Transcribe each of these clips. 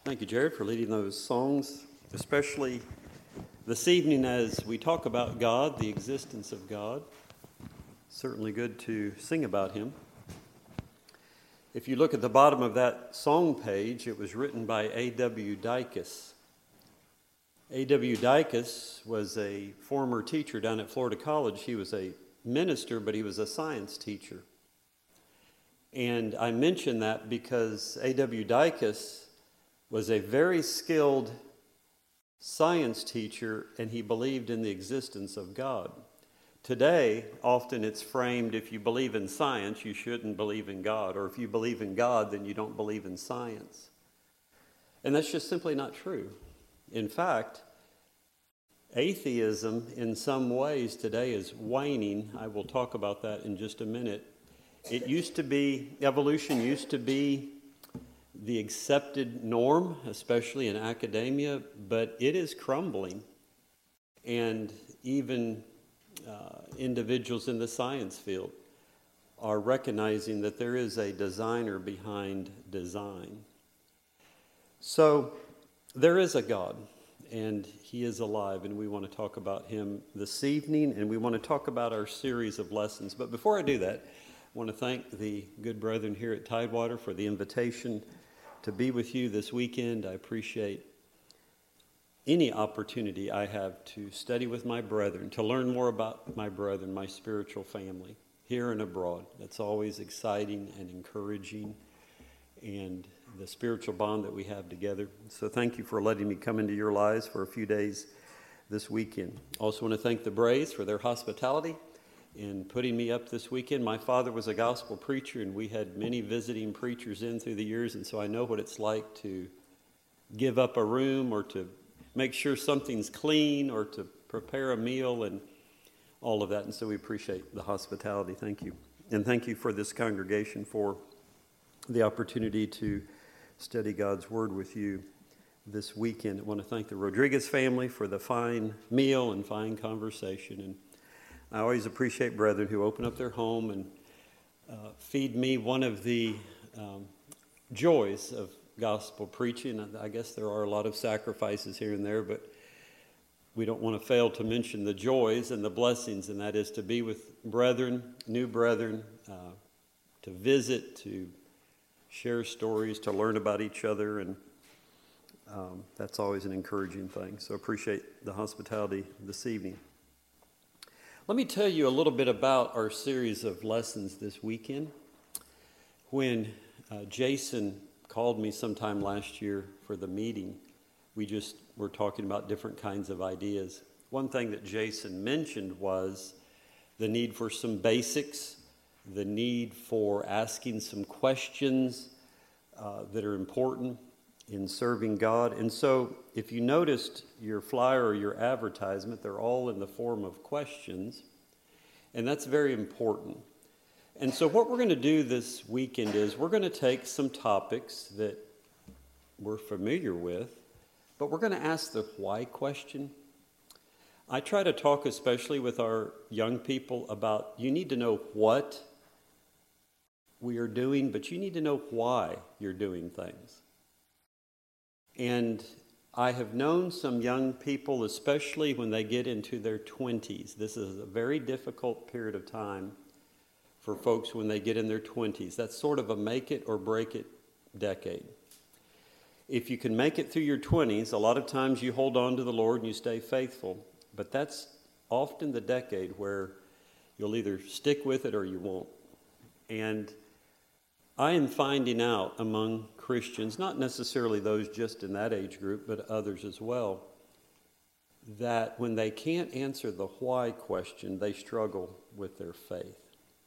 Thank you, Jared, for leading those songs, especially this evening as we talk about God, the existence of God. Certainly good to sing about Him. If you look at the bottom of that song page, it was written by A.W. Dicus. A.W. Dicus was a former teacher down at Florida College. He was a minister, but he was a science teacher. And I mention that because A.W. Dicus was a very skilled science teacher, and he believed in the existence of God. Today, often it's framed, if you believe in science, you shouldn't believe in God, or if you believe in God, then you don't believe in science. And that's just simply not true. In fact, atheism in some ways today is waning. I will talk about that in just a minute. Evolution used to be the accepted norm, especially in academia, but it is crumbling. And even individuals in the science field are recognizing that there is a designer behind design. So there is a God, and He is alive, and we want to talk about Him this evening, and we want to talk about our series of lessons. But before I do that, I want to thank the good brethren here at Tidewater for the invitation to be with you this weekend. I appreciate any opportunity I have to study with my brethren, to learn more about my brethren, my spiritual family, here and abroad. That's always exciting and encouraging, and the spiritual bond that we have together. So thank you for letting me come into your lives for a few days this weekend. Also want to thank the Brays for their hospitality in putting me up this weekend. My father was a gospel preacher, and we had many visiting preachers in through the years, and so I know what it's like to give up a room or to make sure something's clean or to prepare a meal and all of that. And so we appreciate the hospitality. Thank you. And thank you for this congregation for the opportunity to study God's Word with you this weekend. I want to thank the Rodriguez family for the fine meal and fine conversation. And I always appreciate brethren who open up their home and feed me. One of the joys of gospel preaching, I guess there are a lot of sacrifices here and there, but we don't want to fail to mention the joys and the blessings, and that is to be with brethren, new brethren, to visit, to share stories, to learn about each other, and that's always an encouraging thing. So appreciate the hospitality this evening. Let me tell you a little bit about our series of lessons this weekend. When Jason called me sometime last year for the meeting, we just were talking about different kinds of ideas. One thing that Jason mentioned was the need for some basics, the need for asking some questions that are important in serving God. And so if you noticed your flyer or your advertisement, they're all in the form of questions, and that's very important. And so what we're going to do this weekend is we're going to take some topics that we're familiar with, but we're going to ask the why question. I try to talk especially with our young people about you need to know what we are doing, but you need to know why you're doing things. And I have known some young people, especially when they get into their 20s. This is a very difficult period of time for folks when they get in their 20s. That's sort of a make it or break it decade. If you can make it through your 20s, a lot of times you hold on to the Lord and you stay faithful. But that's often the decade where you'll either stick with it or you won't. And I am finding out among Christians, not necessarily those just in that age group, but others as well, that when they can't answer the why question, they struggle with their faith.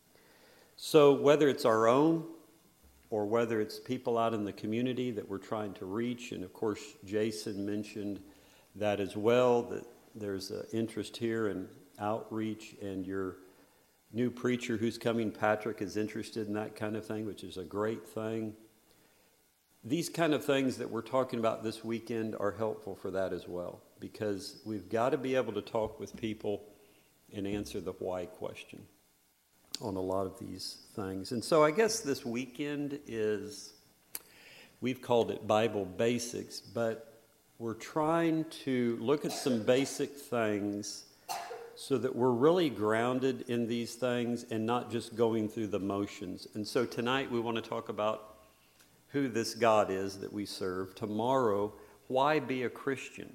So whether it's our own or whether it's people out in the community that we're trying to reach, and of course Jason mentioned that as well, that there's an interest here in outreach, and your new preacher who's coming, Patrick, is interested in that kind of thing, which is a great thing. These kind of things that we're talking about this weekend are helpful for that as well, because we've got to be able to talk with people and answer the why question on a lot of these things. And so I guess this weekend is We've called it Bible Basics, but we're trying to look at some basic things so that we're really grounded in these things and not just going through the motions. And so tonight we want to talk about who this God is that we serve. Tomorrow, why be a Christian?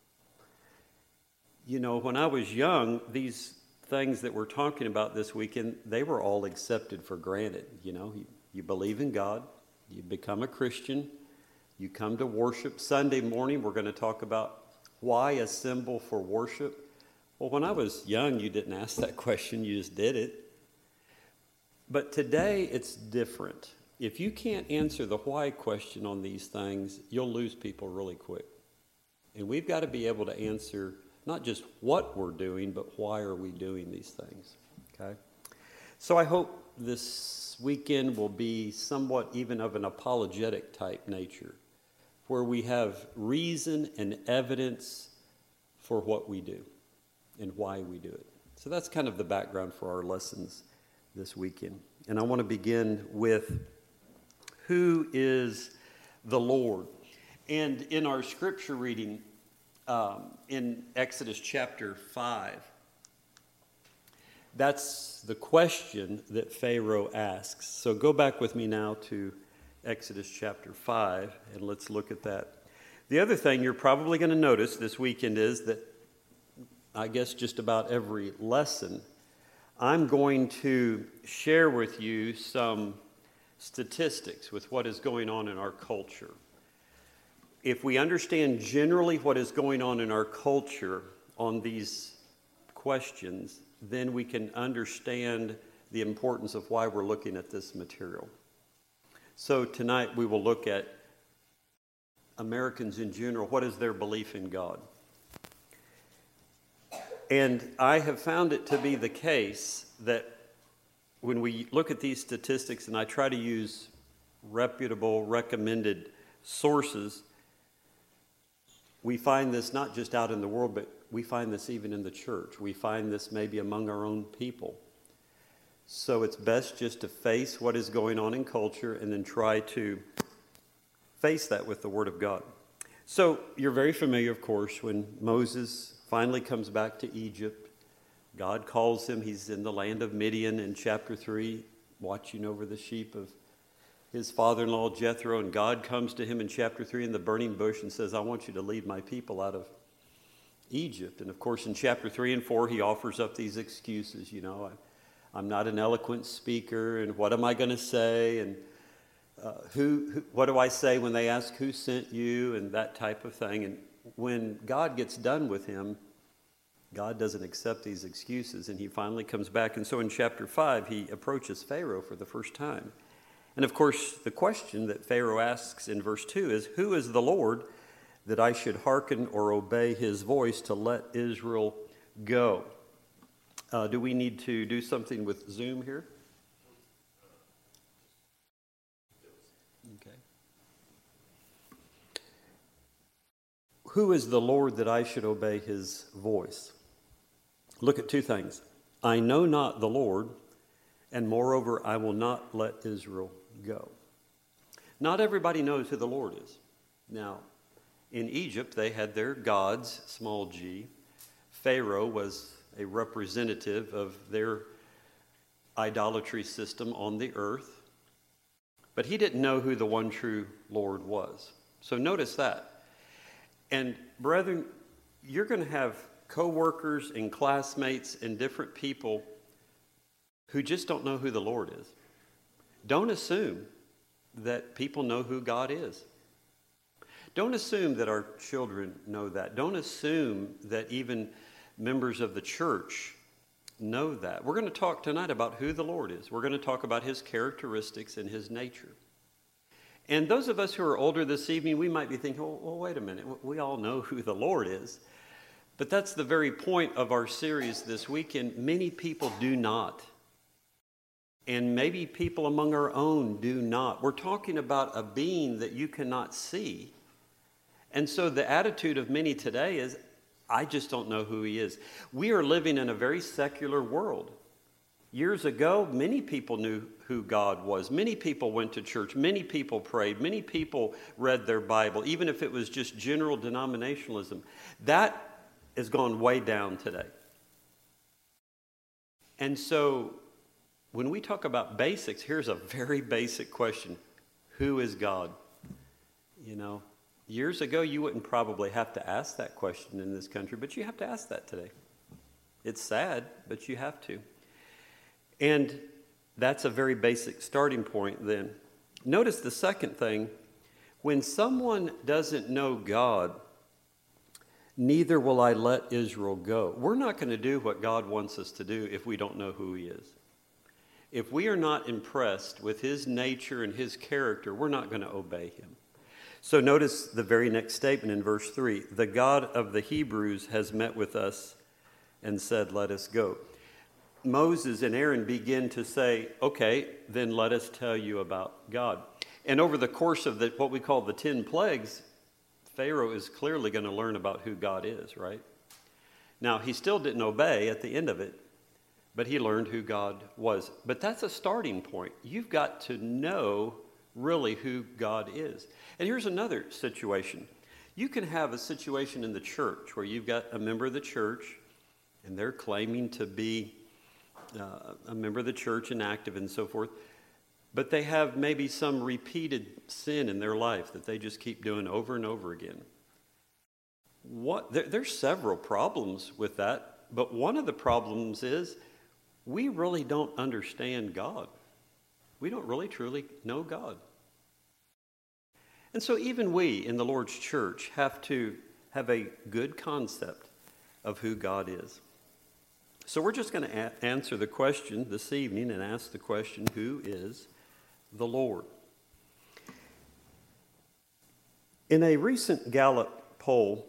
You know, when I was young, these things that we're talking about this weekend, they were all accepted for granted. You know, you believe in God, you become a Christian, you come to worship. Sunday morning, we're going to talk about why a symbol for worship. Well, when I was young, you didn't ask that question, you just did it. But today, it's different. If you can't answer the why question on these things, you'll lose people really quick. And we've got to be able to answer not just what we're doing, but why are we doing these things, okay? So I hope this weekend will be somewhat even of an apologetic type nature, where we have reason and evidence for what we do and why we do it. So that's kind of the background for our lessons this weekend. And I want to begin with who is the Lord. And in our scripture reading, in Exodus chapter 5, that's the question that Pharaoh asks. So go back with me now to Exodus chapter 5, and let's look at that. The other thing you're probably going to notice this weekend is that, I guess just about every lesson, I'm going to share with you some statistics with what is going on in our culture. If we understand generally what is going on in our culture on these questions, then we can understand the importance of why we're looking at this material. So tonight we will look at Americans in general. What is their belief in God? And I have found it to be the case that when we look at these statistics, and I try to use reputable, recommended sources, we find this not just out in the world, but we find this even in the church. We find this maybe among our own people. So it's best just to face what is going on in culture and then try to face that with the Word of God. So you're very familiar, of course, when Moses finally comes back to Egypt. God calls him. He's in the land of Midian in chapter 3, watching over the sheep of his father-in-law Jethro, and God comes to him in chapter 3 in the burning bush and says, I want you to lead my people out of Egypt. And of course, in chapter 3 and 4, he offers up these excuses. You know, I'm not an eloquent speaker, and what am I going to say? And what do I say when they ask who sent you, and that type of thing. And when God gets done with him, God doesn't accept these excuses, and he finally comes back. And so in chapter 5, he approaches Pharaoh for the first time. And of course, the question that Pharaoh asks in verse 2 is, who is the Lord that I should hearken or obey his voice to let Israel go? Do we need to do something with Zoom here? Okay. Who is the Lord that I should obey his voice? Look at two things. I know not the Lord, and moreover, I will not let Israel go. Not everybody knows who the Lord is. Now, in Egypt, they had their gods, small g. Pharaoh was a representative of their idolatry system on the earth. But he didn't know who the one true Lord was. So notice that. And brethren, you're going to have co-workers and classmates and different people who just don't know who the Lord is. Don't assume that people know who God is. Don't assume that our children know that. Don't assume that even members of the church know that. We're going to talk tonight about who the Lord is. We're going to talk about his characteristics and his nature. And those of us who are older this evening, we might be thinking, well, wait a minute. We all know who the Lord is. But that's the very point of our series this weekend. Many people do not. And maybe people among our own do not. We're talking about a being that you cannot see. And so the attitude of many today is, I just don't know who he is. We are living in a very secular world. Years ago, many people knew who God was. Many people went to church. Many people prayed. Many people read their Bible, even if it was just general denominationalism. That has gone way down today. And so when we talk about basics, here's a very basic question. Who is God? You know, years ago, you wouldn't probably have to ask that question in this country, but you have to ask that today. It's sad, but you have to. And that's a very basic starting point then. Notice the second thing. When someone doesn't know God, neither will I let Israel go. We're not going to do what God wants us to do if we don't know who he is. If we are not impressed with his nature and his character, we're not going to obey him. So notice the very next statement in verse 3. The God of the Hebrews has met with us and said, let us go. Moses and Aaron begin to say, okay, then let us tell you about God. And over the course of what we call the 10 plagues, Pharaoh is clearly going to learn about who God is, right? Now, he still didn't obey at the end of it, but he learned who God was. But that's a starting point. You've got to know really who God is. And here's another situation. You can have a situation in the church where you've got a member of the church, and they're claiming to be a member of the church and active and so forth, but they have maybe some repeated sin in their life that they just keep doing over and over again. There's several problems with that, but one of the problems is we really don't understand God. We don't really truly know God. And so even we in the Lord's church have to have a good concept of who God is. So we're just going to answer the question this evening and ask the question, who is the Lord? In a recent Gallup poll,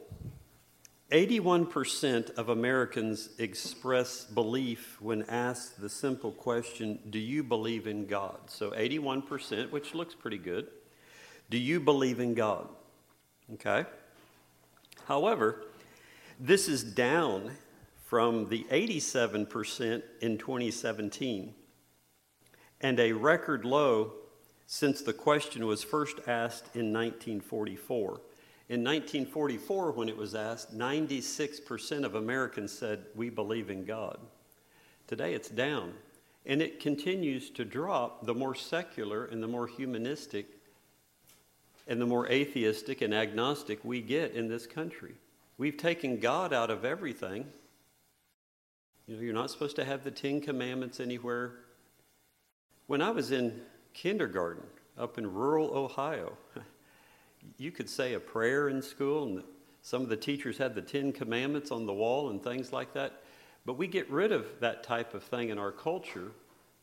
81% of Americans express belief when asked the simple question, do you believe in God? So 81%, which looks pretty good. Do you believe in God? Okay. However, this is down from the 87% in 2017, and a record low since the question was first asked in 1944. In 1944, when it was asked, 96% of Americans said, we believe in God. Today it's down, and it continues to drop the more secular and the more humanistic and the more atheistic and agnostic we get in this country. We've taken God out of everything. You know, you're not supposed to have the 10 Commandments anywhere. When I was in kindergarten up in rural Ohio, you could say a prayer in school, and some of the teachers had the 10 Commandments on the wall and things like that. But we get rid of that type of thing in our culture,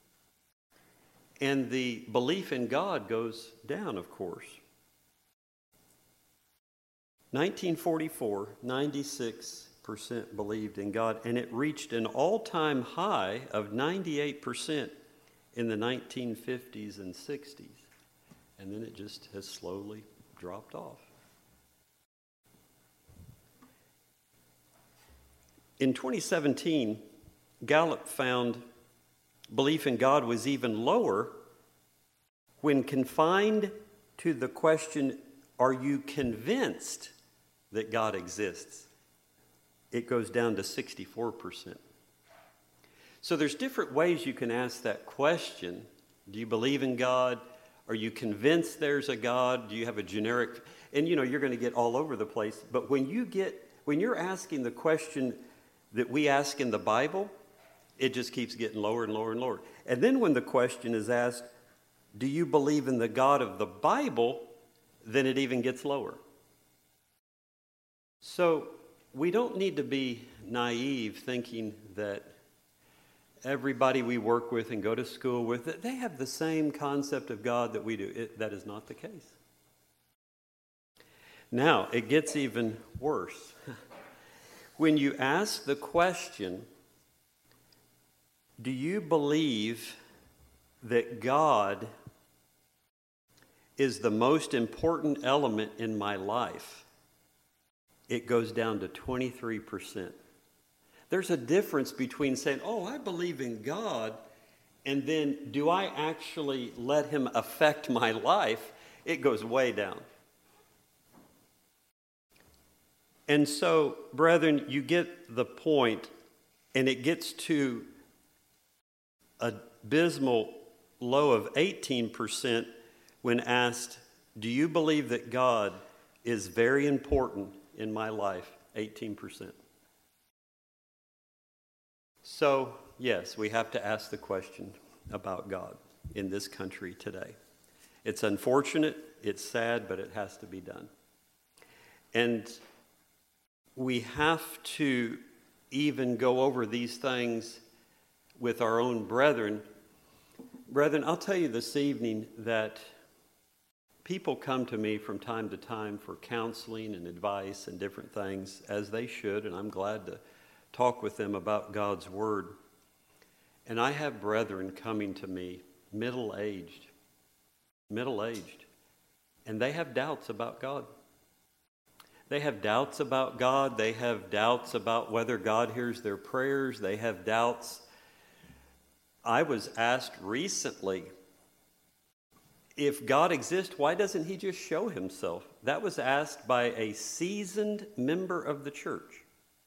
and the belief in God goes down, of course. 1944, 96% believed in God, and it reached an all-time high of 98% in the 1950s and 60s. And then it just has slowly dropped off. In 2017, Gallup found belief in God was even lower when confined to the question, are you convinced that God exists? It goes down to 64%. So there's different ways you can ask that question. Do you believe in God? Are you convinced there's a God? Do you have a generic? And you're going to get all over the place. But when you're asking the question that we ask in the Bible, it just keeps getting lower and lower and lower. And then when the question is asked, do you believe in the God of the Bible? Then it even gets lower. So we don't need to be naive thinking that everybody we work with and go to school with, they have the same concept of God that we do. That is not the case. Now, it gets even worse. When you ask the question, do you believe that God is the most important element in my life? It goes down to 23%. There's a difference between saying, oh, I believe in God, And then, do I actually let him affect my life? It goes way down. And so, brethren, you get the point, and it gets to an abysmal low of 18% when asked, do you believe that God is very important in my life? 18%. So, yes, we have to ask the question about God in this country today. It's unfortunate, it's sad, but it has to be done. And we have to even go over these things with our own brethren. Brethren, I'll tell you this evening that people come to me from time to time for counseling and advice and different things, as they should, and I'm glad to talk with them about God's Word. And I have brethren coming to me, middle-aged, and they have doubts about God. They have doubts about God. They have doubts about whether God hears their prayers. They have doubts. I was asked recently, if God exists, why doesn't he just show himself? That was asked by a seasoned member of the church.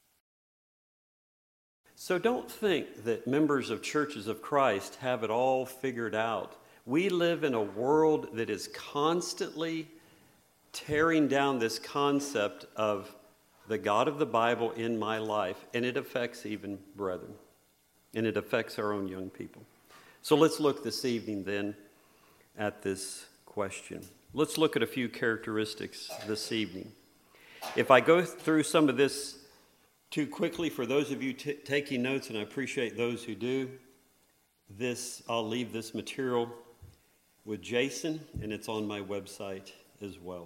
So don't think that members of churches of Christ have it all figured out. We live in a world that is constantly tearing down this concept of the God of the Bible in my life, and it affects even brethren, and it affects our own young people. So let's look this evening then at this question. Let's look at a few characteristics this evening. If I go through some of this too quickly for those of you taking notes, and I appreciate those who do, I'll leave this material with Jason, and it's on my website as well.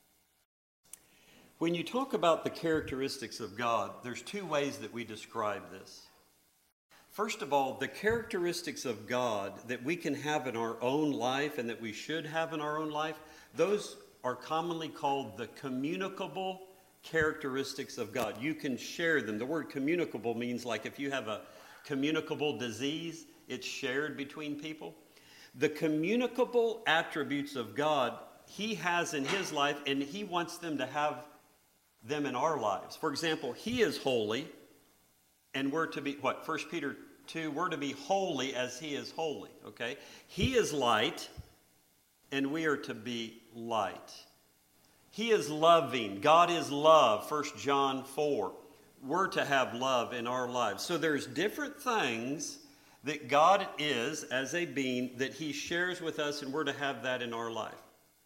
When you talk about the characteristics of God, there's two ways that we describe this. First of all, the characteristics of God that we can have in our own life and that we should have in our own life, those are commonly called the communicable characteristics of God. You can share them. The word communicable means like if you have a communicable disease, it's shared between people. The communicable attributes of God, he has in his life, and he wants them to have them in our lives. For example, he is holy, and we're to be, 1 Peter 2, we're to be holy as he is holy, okay? He is light, and we are to be light. He is loving. God is love, 1 John 4. We're to have love in our lives. So there's different things that God is as a being that he shares with us, and we're to have that in our life.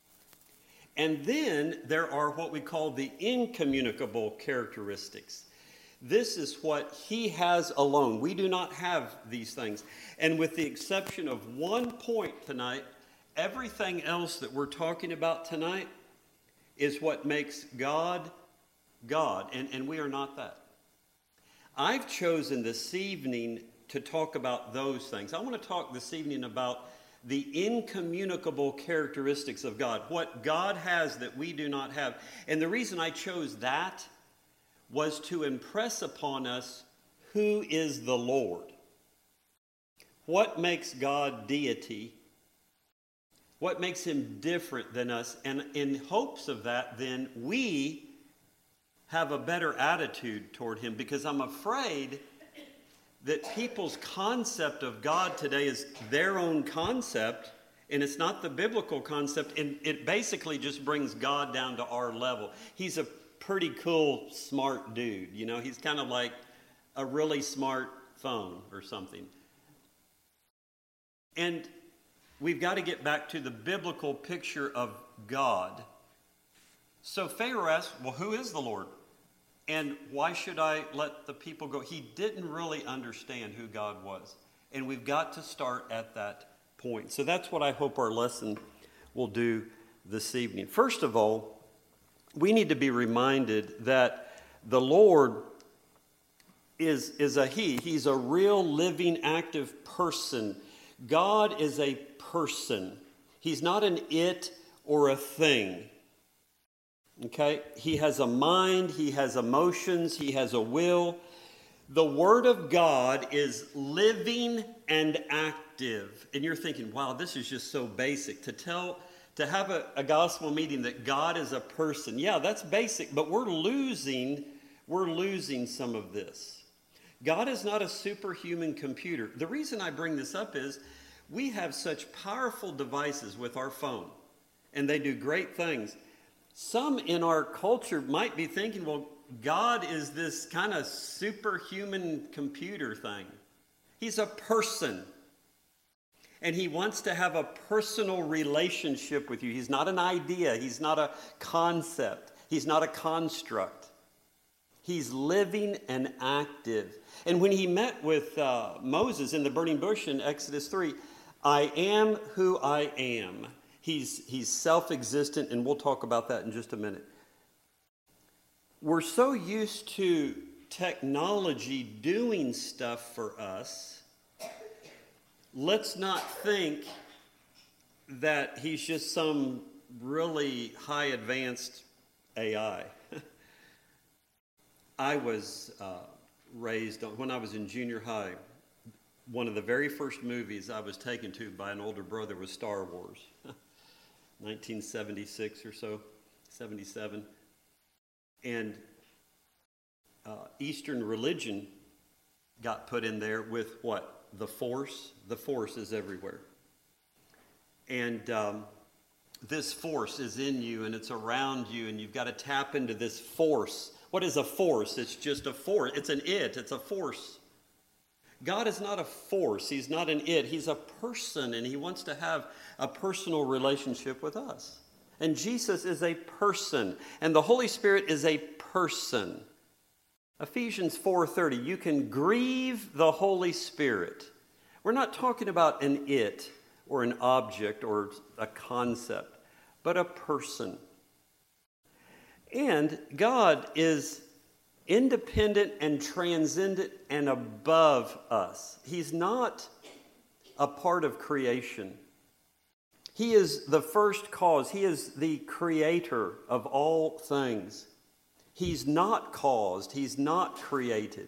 And then there are what we call the incommunicable characteristics. This is what he has alone. We do not have these things. And with the exception of one point tonight, everything else that we're talking about tonight is what makes God, God. And we are not that. I've chosen this evening to talk about those things. I want to talk this evening about the incommunicable characteristics of God, what God has that we do not have. And the reason I chose that was to impress upon us who is the Lord. What makes God deity? What makes him different than us? And in hopes of that, then we have a better attitude toward him, because I'm afraid that people's concept of God today is their own concept, and it's not the biblical concept, and it basically just brings God down to our level. He's a pretty cool, smart dude, you know? He's kind of like a really smart phone or something. And we've got to get back to the biblical picture of God. So Pharaoh asked, well, who is the Lord? And why should I let the people go? He didn't really understand who God was. And we've got to start at that point. So that's what I hope our lesson will do this evening. First of all, we need to be reminded that the Lord is a he. He's a real, living, active person. God is a person. He's not an it or a thing. Okay? He has a mind, he has emotions, he has a will. The Word of God is living and active. active. And you're thinking, wow, this is just so basic. To have a gospel meeting that God is a person. Yeah, that's basic, but we're losing some of this. God is not a superhuman computer. The reason I bring this up is we have such powerful devices with our phone, and they do great things. Some in our culture might be thinking, well, God is this kind of superhuman computer thing. He's a person, and he wants to have a personal relationship with you. He's not an idea. He's not a concept. He's not a construct. He's living and active. And when he met with Moses in the burning bush in Exodus 3, I am who I am. He's self-existent, and we'll talk about that in just a minute. We're so used to technology doing stuff for us. Let's not think that he's just some really high advanced AI. I was raised on, when I was in junior high, one of the very first movies I was taken to by an older brother was Star Wars, 1976 or so, 77. And Eastern religion got put in there with what? The Force. The Force is everywhere. And this force is in you and it's around you, and you've got to tap into this force. What is a force? It's just a force. It's it's a force. God is not a force. He's not an it. He's a person, and he wants to have a personal relationship with us. And Jesus is a person, and the Holy Spirit is a person. Ephesians 4:30, you can grieve the Holy Spirit. We're not talking about an it or an object or a concept, but a person. And God is independent and transcendent and above us. He's not a part of creation. He is the first cause. He is the creator of all things. He's not caused. He's not created.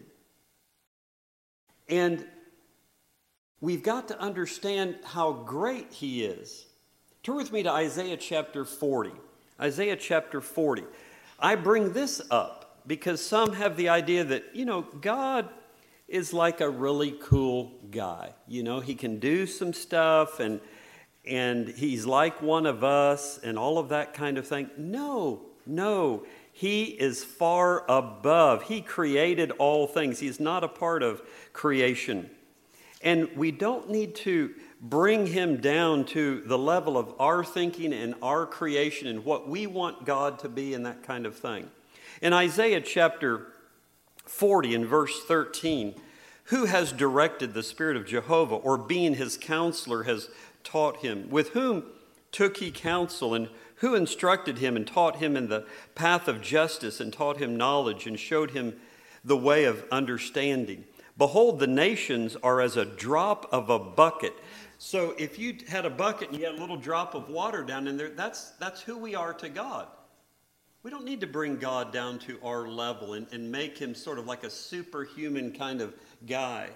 And we've got to understand how great he is. Turn with me to Isaiah chapter 40. Isaiah chapter 40. I bring this up because some have the idea that, God is like a really cool guy. He can do some stuff and he's like one of us and all of that kind of thing. No. He is far above. He created all things. He's not a part of creation. And we don't need to bring him down to the level of our thinking and our creation and what we want God to be and that kind of thing. In Isaiah chapter 40 and verse 13, who has directed the Spirit of Jehovah, or being his counselor has taught him? With whom took he counsel, and who instructed him and taught him in the path of justice and taught him knowledge and showed him the way of understanding? Behold, the nations are as a drop of a bucket. So if you had a bucket and you had a little drop of water down in there, that's who we are to God. We don't need to bring God down to our level and make him sort of like a superhuman kind of guy.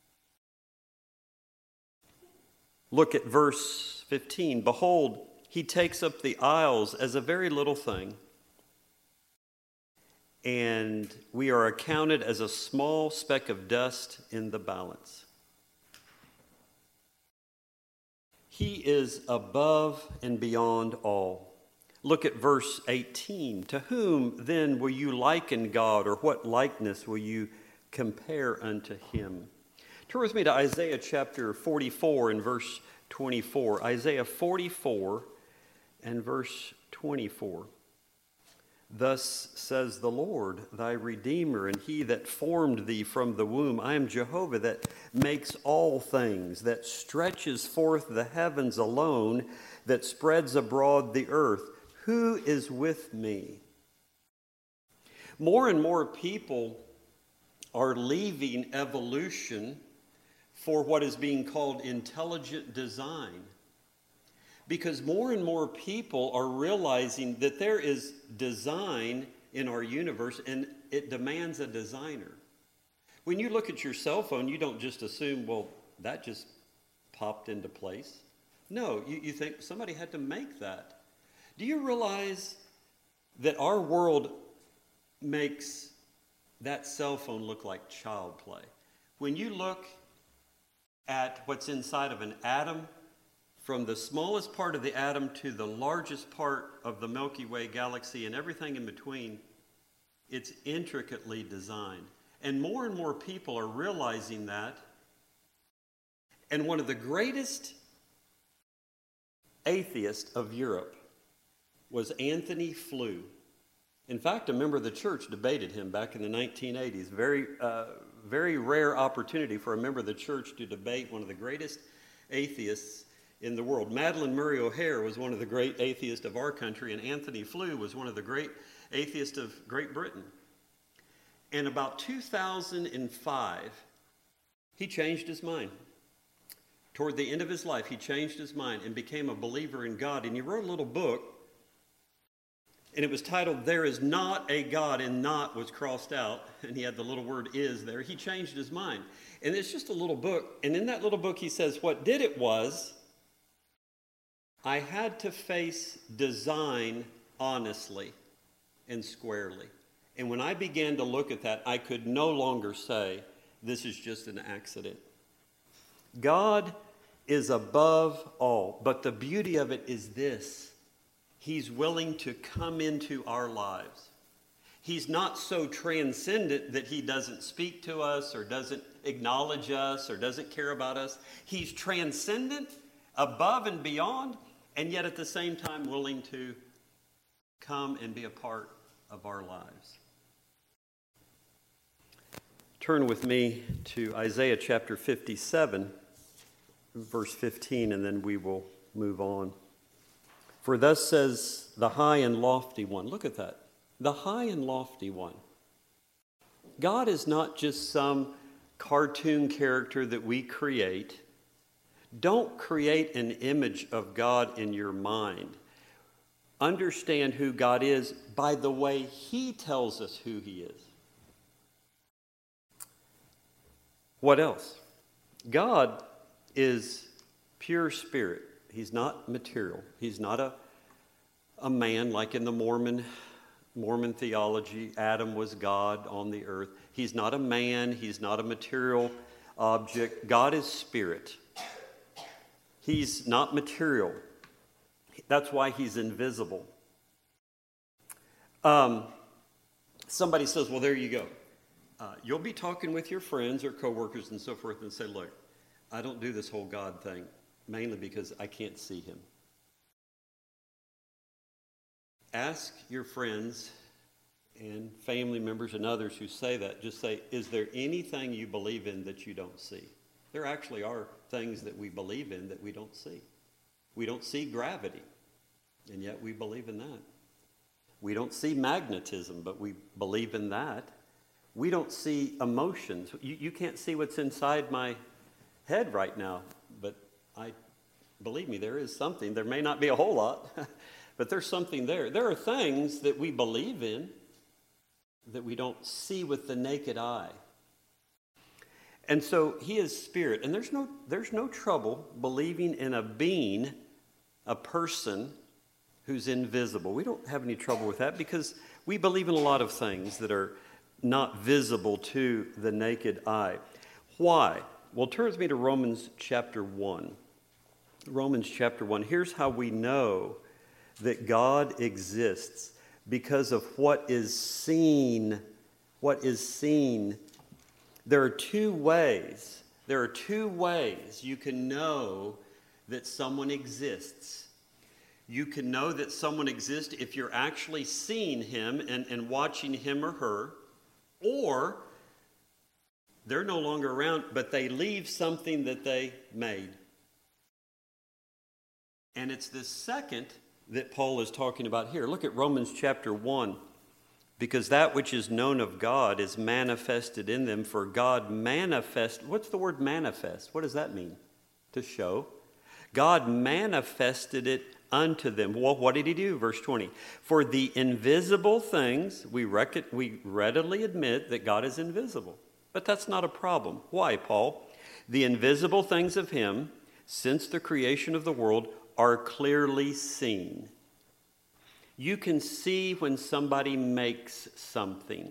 Look at verse 15. Behold, he takes up the isles as a very little thing, and we are accounted as a small speck of dust in the balance. He is above and beyond all. Look at verse 18. To whom then will you liken God, or what likeness will you compare unto him? Turn with me to Isaiah chapter 44 and verse 24. Isaiah 44 and verse 24. Thus says the Lord, thy Redeemer, and he that formed thee from the womb. I am Jehovah that makes all things, that stretches forth the heavens alone, that spreads abroad the earth. Who is with me? More and more people are leaving evolution for what is being called intelligent design. Because more and more people are realizing that there is design in our universe and it demands a designer. When you look at your cell phone, you don't just assume, well, that just popped into place. No, you think somebody had to make that. Do you realize that our world makes that cell phone look like child play? When you look at what's inside of an atom, from the smallest part of the atom to the largest part of the Milky Way galaxy and everything in between, it's intricately designed. And more people are realizing that. And one of the greatest atheists of Europe was Antony Flew. In fact, a member of the church debated him back in the 1980s. Very rare opportunity for a member of the church to debate one of the greatest atheists in the world. Madalyn Murray O'Hair was one of the great atheists of our country, and Antony Flew was one of the great atheists of Great Britain. In about 2005, he changed his mind. Toward the end of his life, he changed his mind and became a believer in God. And he wrote a little book, and it was titled, "There Is Not a God," and "not" was crossed out, and he had the little word "is" there. He changed his mind. And it's just a little book, and in that little book he says, what did it was, I had to face design honestly and squarely. And when I began to look at that, I could no longer say, this is just an accident. God is above all, but the beauty of it is this: He's willing to come into our lives. He's not so transcendent that he doesn't speak to us or doesn't acknowledge us or doesn't care about us. He's transcendent, above and beyond, and yet at the same time willing to come and be a part of our lives. Turn with me to Isaiah chapter 57, verse 15, and then we will move on. For thus says the high and lofty one. Look at that. The high and lofty one. God is not just some cartoon character that we create. Don't create an image of God in your mind. Understand who God is by the way He tells us who He is. What else? God is pure spirit. He's not material. He's not a man like in the Mormon theology. Adam was God on the earth. He's not a man. He's not a material object. God is spirit. He's not material. That's why He's invisible. Somebody says, well, there you go. You'll be talking with your friends or coworkers and so forth and say, look, I don't do this whole God thing, mainly because I can't see Him. Ask your friends and family members and others who say that, just say, is there anything you believe in that you don't see? There actually are things that we believe in that we don't see. We don't see gravity, and yet we believe in that. We don't see magnetism, but we believe in that. We don't see emotions. You can't see what's inside my head right now, but believe me, there is something. There may not be a whole lot, but there's something there. There are things that we believe in that we don't see with the naked eye. And so He is spirit, and there's no trouble believing in a being, a person who's invisible. We don't have any trouble with that because we believe in a lot of things that are not visible to the naked eye. Why? Well, turn with me to Romans chapter 1. Romans chapter 1. Here's how we know that God exists: because of what is seen. What is seen. There are two ways you can know that someone exists. You can know that someone exists if you're actually seeing him and watching him or her, or they're no longer around, but they leave something that they made. And it's this second that Paul is talking about here. Look at Romans chapter 1. Because that which is known of God is manifested in them, for God manifest. What's the word manifest? What does that mean? To show. God manifested it unto them. Well, what did He do? Verse 20. For the invisible things, we readily admit that God is invisible. But that's not a problem. Why, Paul? The invisible things of Him, since the creation of the world are clearly seen. You can see when somebody makes something.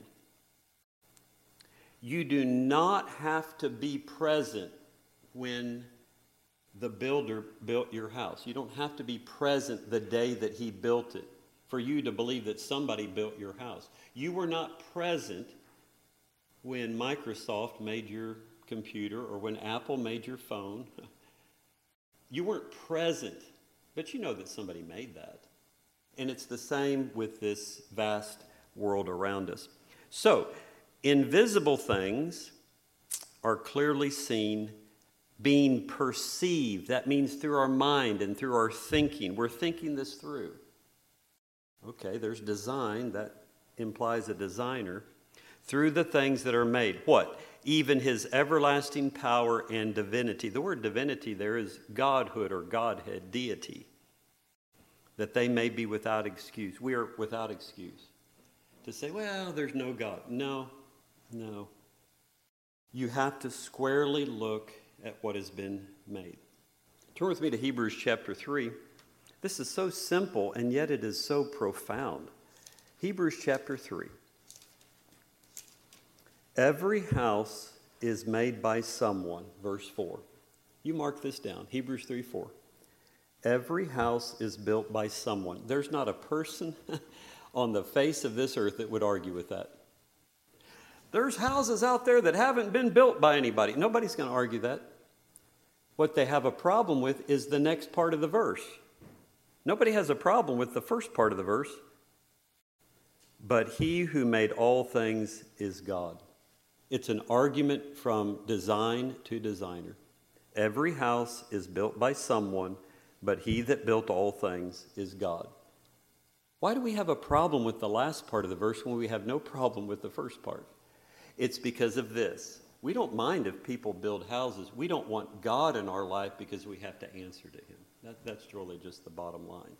You do not have to be present when the builder built your house. You don't have to be present the day that he built it for you to believe that somebody built your house. You were not present when Microsoft made your computer or when Apple made your phone. You weren't present, but you know that somebody made that. And it's the same with this vast world around us. So, invisible things are clearly seen, being perceived. That means through our mind and through our thinking. We're thinking this through. Okay, there's design. That implies a designer. Through the things that are made. What? Even his everlasting power and divinity. The word divinity there is godhood or godhead, deity. That they may be without excuse. We are without excuse. To say, well, there's no God. No. You have to squarely look at what has been made. Turn with me to Hebrews chapter 3. This is so simple, and yet it is so profound. Hebrews chapter 3. Every house is made by someone, verse 4. You mark this down, Hebrews 3:4. Every house is built by someone. There's not a person on the face of this earth that would argue with that. There's houses out there that haven't been built by anybody. Nobody's going to argue that. What they have a problem with is the next part of the verse. Nobody has a problem with the first part of the verse. But he who made all things is God. It's an argument from design to designer. Every house is built by someone, but he that built all things is God. Why do we have a problem with the last part of the verse when we have no problem with the first part? It's because of this. We don't mind if people build houses. We don't want God in our life because we have to answer to him. That's really just the bottom line.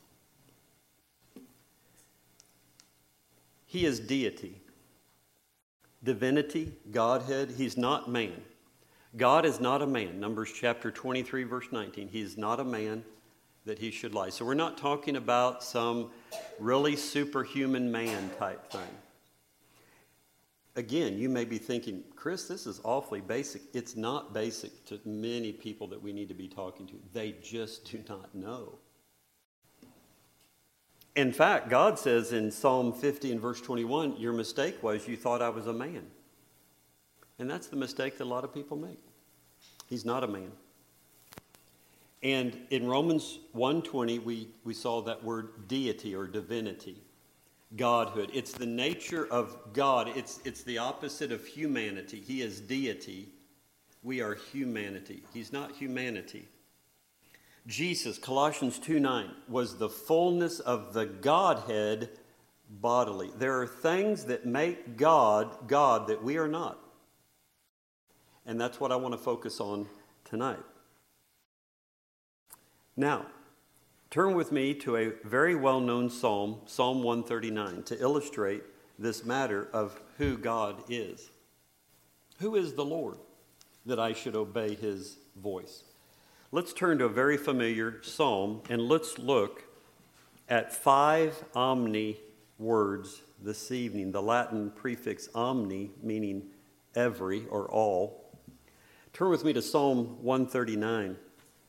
He is deity. Divinity, Godhead. He's not man. God is not a man. Numbers chapter 23, verse 19. He is not a man that he should lie. So we're not talking about some really superhuman man type thing. Again, you may be thinking, Chris, this is awfully basic. It's not basic to many people that we need to be talking to. They just do not know. In fact, God says in Psalm 50 and verse 21, your mistake was you thought I was a man. And that's the mistake that a lot of people make. He's not a man. And in Romans 1:20, we saw that word deity or divinity, godhood. It's the nature of God. It's the opposite of humanity. He is deity. We are humanity. He's not humanity. Jesus, Colossians 2:9, was the fullness of the Godhead bodily. There are things that make God, God that we are not. And that's what I want to focus on tonight. Now, turn with me to a very well-known psalm, Psalm 139, to illustrate this matter of who God is. Who is the Lord that I should obey his voice? Let's turn to a very familiar psalm and let's look at 5 omni words this evening. The Latin prefix omni, meaning every or all. Turn with me to Psalm 139.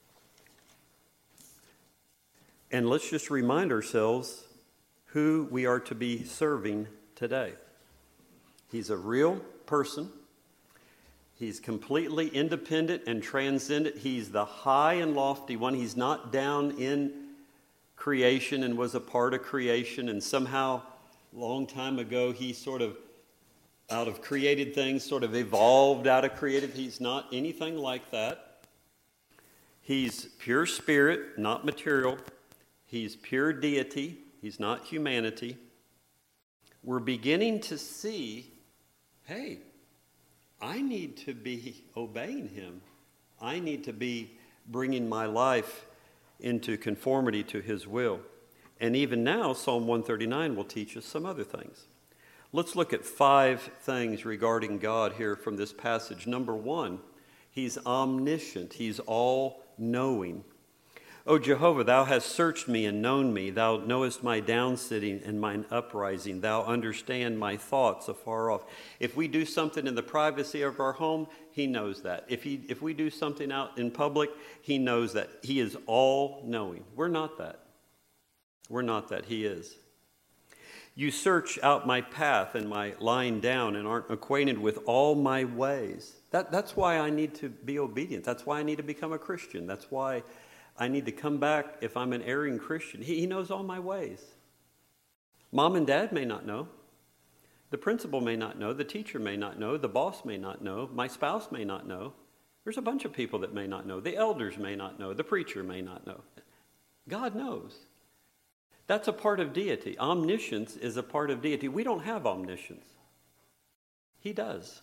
And let's just remind ourselves who we are to be serving today. He's a real person. He's completely independent and transcendent. He's the high and lofty one. He's not down in creation and was a part of creation. And somehow, a long time ago, he sort of, out of created things, sort of evolved out of creative. He's not anything like that. He's pure spirit, not material. He's pure deity. He's not humanity. We're beginning to see, hey, I need to be obeying him. I need to be bringing my life into conformity to his will. And even now, Psalm 139 will teach us some other things. Let's look at 5 things regarding God here from this passage. Number 1, he's omniscient. He's all all-knowing. O Jehovah, thou hast searched me and known me. Thou knowest my downsitting and mine uprising. Thou understand my thoughts afar off. If we do something in the privacy of our home, he knows that. If we do something out in public, he knows that. He is all-knowing. We're not that. We're not that. He is. You search out my path and my lying down and aren't acquainted with all my ways. That's why I need to be obedient. That's why I need to become a Christian. That's why I need to come back if I'm an erring Christian. He knows all my ways. Mom and dad may not know. The principal may not know. The teacher may not know. The boss may not know. My spouse may not know. There's a bunch of people that may not know. The elders may not know. The preacher may not know. God knows. That's a part of deity. Omniscience is a part of deity. We don't have omniscience. He does.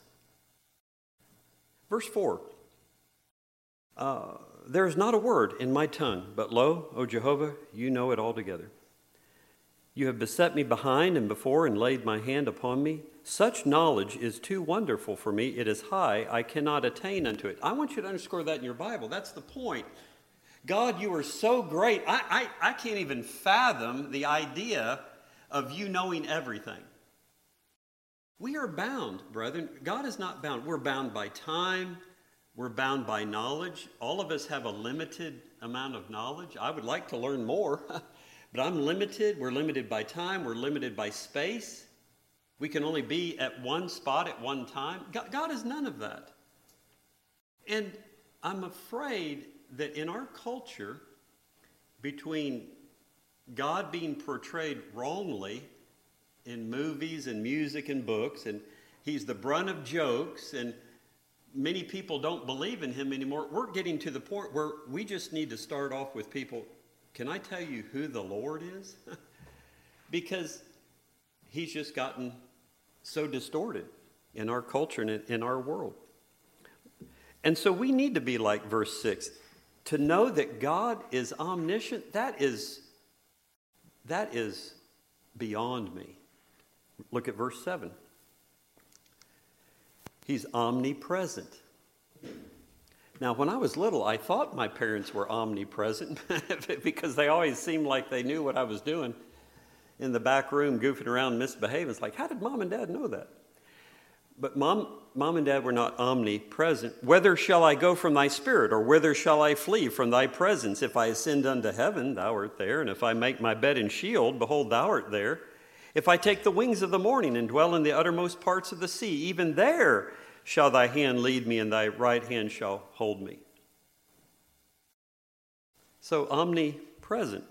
Verse 4. There is not a word in my tongue, but lo, O Jehovah, you know it altogether. You have beset me behind and before and laid my hand upon me. Such knowledge is too wonderful for me. It is high. I cannot attain unto it. I want you to underscore that in your Bible. That's the point. God, you are so great. I can't even fathom the idea of you knowing everything. We are bound, brethren. God is not bound. We're bound by time. We're bound by knowledge. All of us have a limited amount of knowledge. I would like to learn more, but I'm limited. We're limited by time. We're limited by space. We can only be at one spot at one time. God is none of that. And I'm afraid that in our culture, between God being portrayed wrongly in movies and music and books, and he's the brunt of jokes, and many people don't believe in him anymore, we're getting to the point where we just need to start off with people, can I tell you who the Lord is? Because he's just gotten so distorted in our culture and in our world. And so we need to be like verse 6. To know that God is omniscient, that is beyond me. Look at verse 7. He's omnipresent. Now, when I was little, I thought my parents were omnipresent because they always seemed like they knew what I was doing in the back room, goofing around, misbehaving. It's like, how did mom and dad know that? But mom and dad were not omnipresent. Whither shall I go from thy spirit, or whither shall I flee from thy presence? If I ascend unto heaven, thou art there, and if I make my bed in Sheol, behold, thou art there. If I take the wings of the morning and dwell in the uttermost parts of the sea, even there shall thy hand lead me, and thy right hand shall hold me. So omnipresent.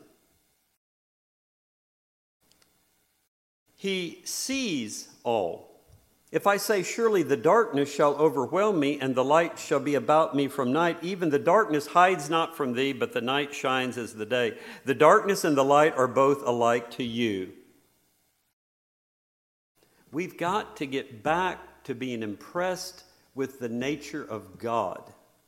He sees all. If I say, surely the darkness shall overwhelm me, and the light shall be about me from night, even the darkness hides not from thee, but the night shines as the day. The darkness and the light are both alike to you. We've got to get back to being impressed with the nature of God.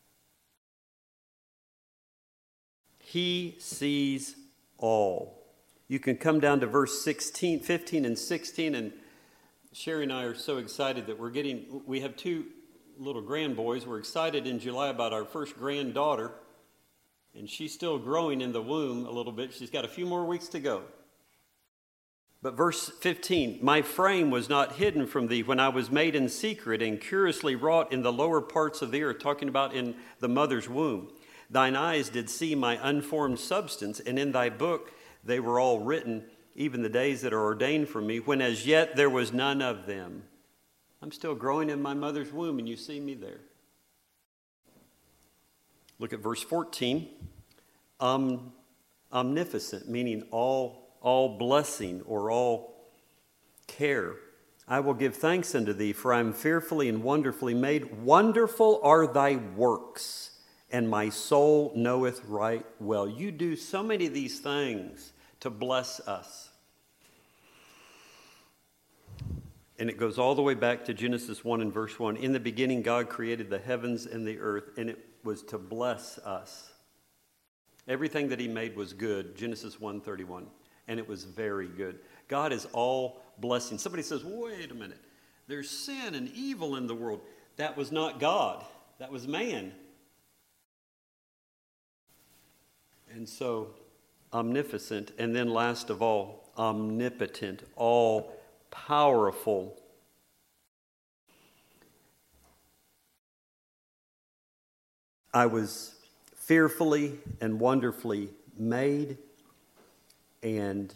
He sees all. You can come down to verse 16, 15 and 16, and Sherry and I are so excited that we have two little grandboys. We're excited in July about our first granddaughter, and she's still growing in the womb a little bit. She's got a few more weeks to go. But verse 15, my frame was not hidden from thee when I was made in secret and curiously wrought in the lower parts of the earth, talking about in the mother's womb. Thine eyes did see my unformed substance, and in thy book they were all written, even the days that are ordained for me, when as yet there was none of them. I'm still growing in my mother's womb, and you see me there. Look at verse 14. Omnificent, meaning all blessing or all care. I will give thanks unto thee, for I am fearfully and wonderfully made. Wonderful are thy works, and my soul knoweth right well. You do so many of these things to bless us. And it goes all the way back to Genesis 1 and verse 1. In the beginning, God created the heavens and the earth, and it was to bless us. Everything that he made was good, Genesis 1:31, and it was very good. God is all blessing. Somebody says, wait a minute, there's sin and evil in the world. That was not God. That was man. And so, omnipotent, and then last of all, omnipotent, all powerful. I was fearfully and wonderfully made. And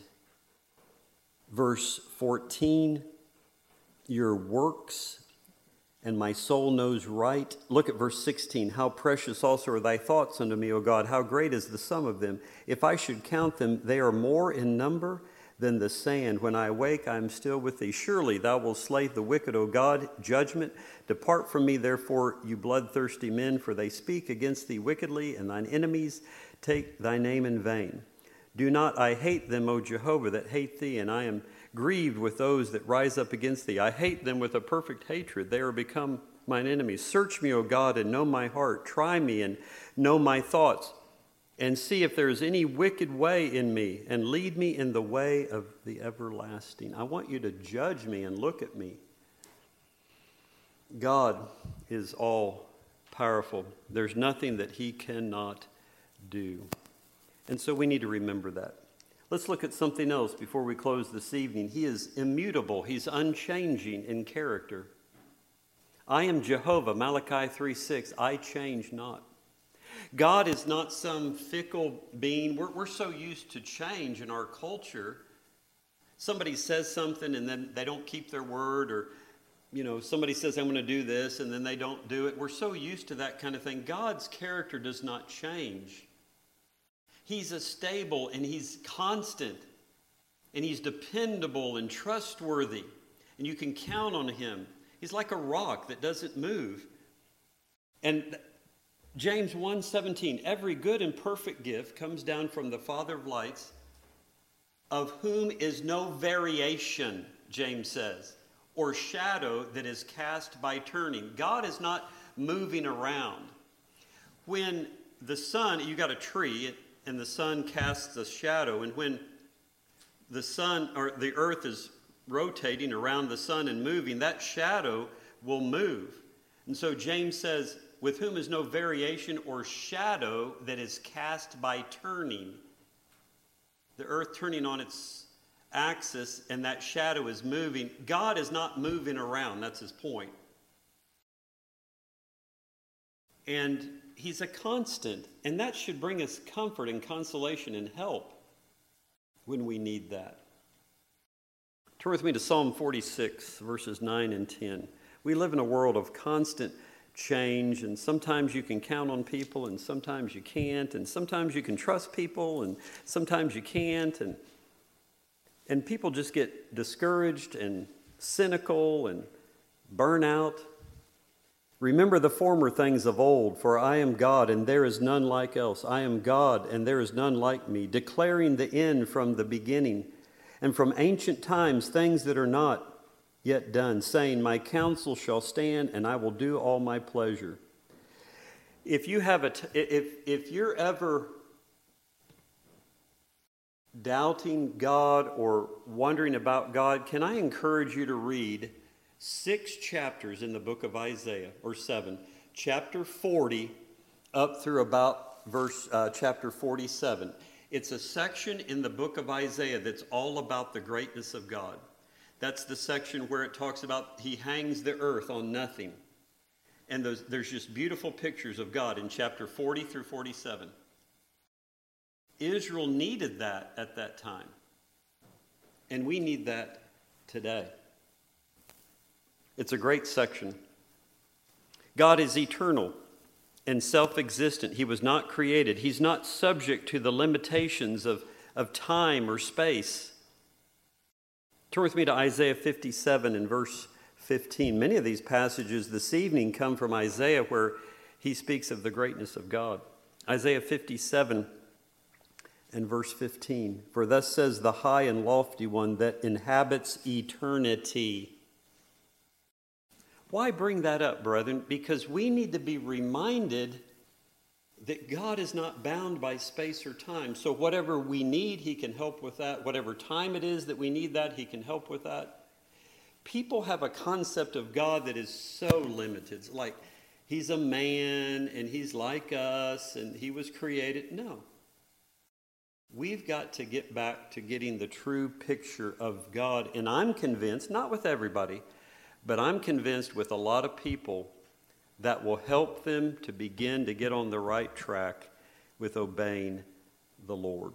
verse 14, your works and my soul knows right. Look at verse 16. How precious also are thy thoughts unto me, O God. How great is the sum of them. If I should count them, they are more in number than the sand. When I awake, I am still with thee. Surely thou wilt slay the wicked, O God. Judgment. Depart from me, therefore, you bloodthirsty men, for they speak against thee wickedly, and thine enemies take thy name in vain. Do not I hate them, O Jehovah, that hate thee, and I am grieved with those that rise up against thee. I hate them with a perfect hatred. They are become mine enemies. Search me, O God, and know my heart. Try me and know my thoughts, and see if there is any wicked way in me, and lead me in the way of the everlasting. I want you to judge me and look at me. God is all powerful. There's nothing that he cannot do. And so we need to remember that. Let's look at something else before we close this evening. He is immutable. He's unchanging in character. I am Jehovah, Malachi 3:6. I change not. God is not some fickle being. We're so used to change in our culture. Somebody says something and then they don't keep their word, or somebody says, I'm going to do this, and then they don't do it. We're so used to that kind of thing. God's character does not change. He's a stable, and he's constant, and he's dependable and trustworthy, and you can count on him. He's like a rock that doesn't move. And James 1:17, every good and perfect gift comes down from the Father of lights, of whom is no variation, James says, or shadow that is cast by turning. God is not moving around. When the sun, you got a tree, and the sun casts a shadow, and when the sun or the earth is rotating around the sun and moving, that shadow will move. And so James says, with whom is no variation or shadow that is cast by turning. The earth turning on its axis, and that shadow is moving. God is not moving around. That's his point. And he's a constant, and that should bring us comfort and consolation and help when we need that. Turn with me to Psalm 46, verses 9 and 10. We live in a world of constant change, and sometimes you can count on people, and sometimes you can't, and sometimes you can trust people, and sometimes you can't, and people just get discouraged and cynical and burn out. Remember the former things of old, for I am God, and there is none like else. I am God, and there is none like me, declaring the end from the beginning, and from ancient times things that are not yet done, saying, my counsel shall stand, and I will do all my pleasure. If you have if you're ever doubting God or wondering about God, can I encourage you to read 6 chapters in the book of Isaiah, or 7, chapter 40 up through about chapter 47. It's a section in the book of Isaiah that's all about the greatness of God. That's the section where it talks about he hangs the earth on nothing. And there's just beautiful pictures of God in chapter 40 through 47. Israel needed that at that time. And we need that today. It's a great section. God is eternal and self-existent. He was not created. He's not subject to the limitations of time or space. Turn with me to Isaiah 57 and verse 15. Many of these passages this evening come from Isaiah, where he speaks of the greatness of God. Isaiah 57 and verse 15. For thus says the high and lofty one that inhabits eternity. Why bring that up, brethren? Because we need to be reminded that God is not bound by space or time. So whatever we need, he can help with that. Whatever time it is that we need that, he can help with that. People have a concept of God that is so limited. It's like he's a man and he's like us and he was created. No. We've got to get back to getting the true picture of God. And I'm convinced, not with everybody, but I'm convinced with a lot of people that will help them to begin to get on the right track with obeying the Lord.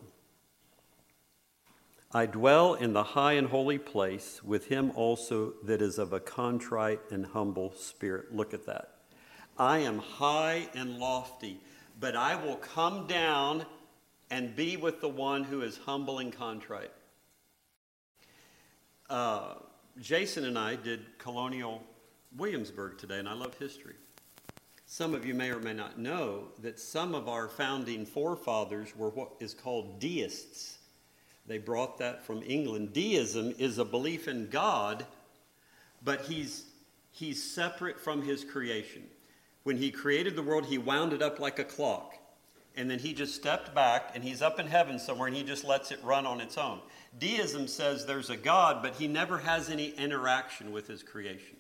I dwell in the high and holy place with him also that is of a contrite and humble spirit. Look at that. I am high and lofty, but I will come down and be with the one who is humble and contrite. Jason and I did Colonial Williamsburg today, and I love history. Some of you may or may not know that some of our founding forefathers were what is called deists. They brought that from England. Deism is a belief in God, but he's separate from his creation. When he created the world, he wound it up like a clock. And then he just stepped back, and he's up in heaven somewhere, and he just lets it run on its own. Deism says there's a God, but he never has any interaction with his creation.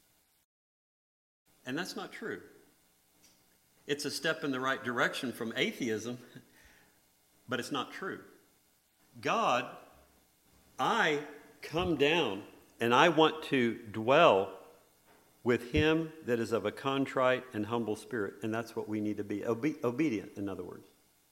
And that's not true. It's a step in the right direction from atheism, but it's not true. God, I come down and I want to dwell with him that is of a contrite and humble spirit. And that's what we need to be. Obedient, in other words.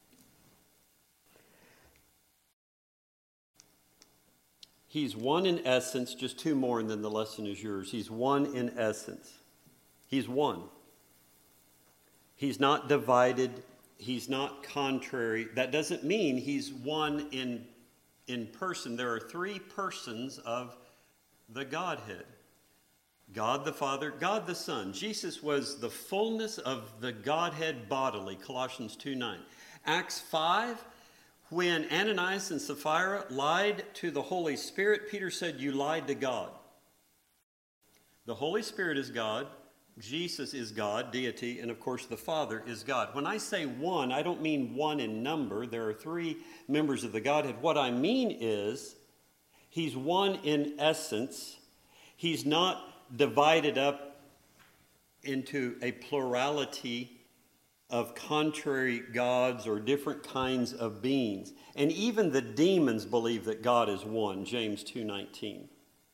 He's one in essence. Just two more and then the lesson is yours. He's one in essence. He's one. He's not divided. He's not contrary. That doesn't mean he's one in person. There are three persons of the Godhead. God the Father, God the Son. Jesus was the fullness of the Godhead bodily, Colossians 2:9. Acts 5, when Ananias and Sapphira lied to the Holy Spirit, Peter said, "You lied to God." The Holy Spirit is God. Jesus is God, deity, and of course the Father is God. When I say one, I don't mean one in number. There are three members of the Godhead. What I mean is he's one in essence. He's not divided up into a plurality of contrary gods or different kinds of beings. And even the demons believe that God is one, James 2:19.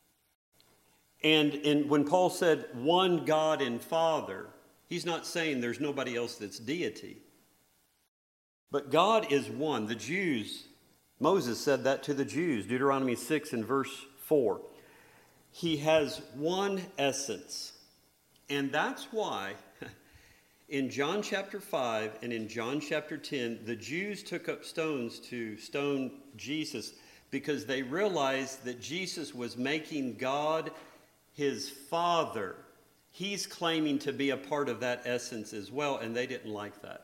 And when Paul said one God and Father, he's not saying there's nobody else that's deity. But God is one. The Jews, Moses said that to the Jews, Deuteronomy 6 and verse 4. He has one essence. And that's why in John chapter 5 and in John chapter 10, the Jews took up stones to stone Jesus because they realized that Jesus was making God his Father. He's claiming to be a part of that essence as well, and they didn't like that.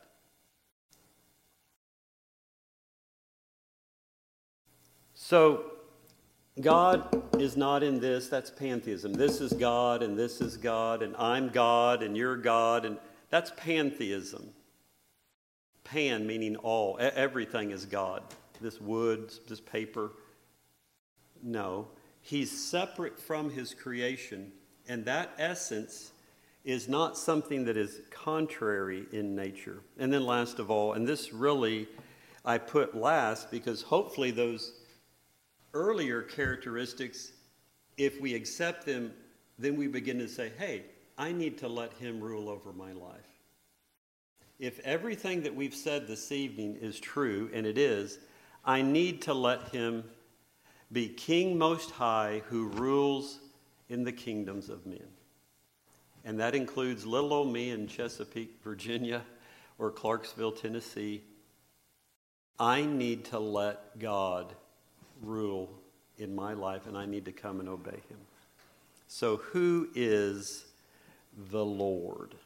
So God is not in this. That's pantheism. This is God, and this is God, and I'm God, and you're God, and that's pantheism. Pan meaning all. Everything is God. This wood, this paper. No. He's separate from his creation, and that essence is not something that is contrary in nature. And then last of all, and this really I put last because hopefully those earlier characteristics, if we accept them, then we begin to say, hey, I need to let him rule over my life. If everything that we've said this evening is true, and it is, I need to let him be King Most High who rules in the kingdoms of men. And that includes little old me in Chesapeake, Virginia, or Clarksville, Tennessee. I need to let God rule in my life, and I need to come and obey him. So who is the Lord?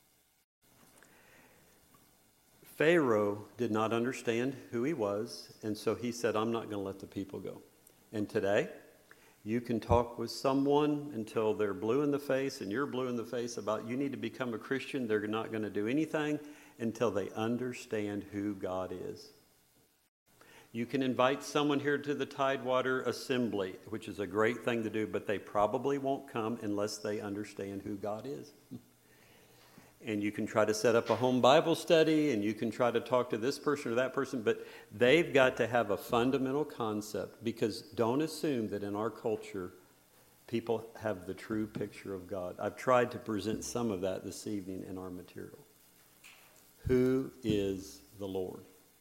Pharaoh did not understand who he was, and so he said, I'm not going to let the people go. And today, you can talk with someone until they're blue in the face and you're blue in the face about you need to become a Christian. They're not going to do anything until they understand who God is. You can invite someone here to the Tidewater Assembly, which is a great thing to do, but they probably won't come unless they understand who God is. and you can try to set up a home Bible study, and you can try to talk to this person or that person, but they've got to have a fundamental concept, because don't assume that in our culture people have the true picture of God. I've tried to present some of that this evening in our material. Who is the Lord?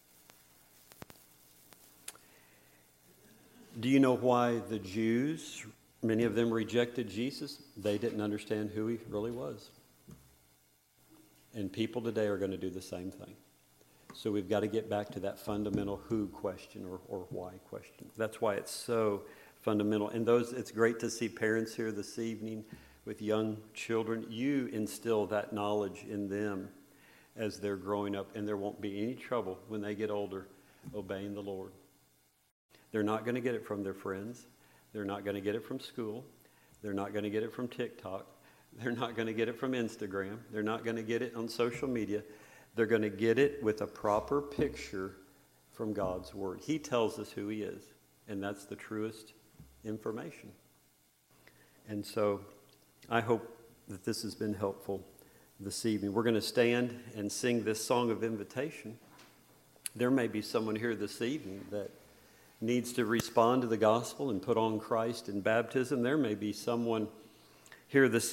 Do you know why the Jews, many of them rejected Jesus? They didn't understand who he really was. And people today are going to do the same thing. So we've got to get back to that fundamental who question or why question. That's why it's so fundamental. And it's great to see parents here this evening with young children. You instill that knowledge in them as they're growing up, and there won't be any trouble when they get older obeying the Lord. They're not going to get it from their friends. They're not going to get it from school. They're not going to get it from TikTok. They're not going to get it from Instagram. They're not going to get it on social media. They're going to get it with a proper picture from God's Word. He tells us who he is, and that's the truest information. And so I hope that this has been helpful this evening. We're going to stand and sing this song of invitation. There may be someone here this evening that needs to respond to the gospel and put on Christ in baptism. There may be someone here this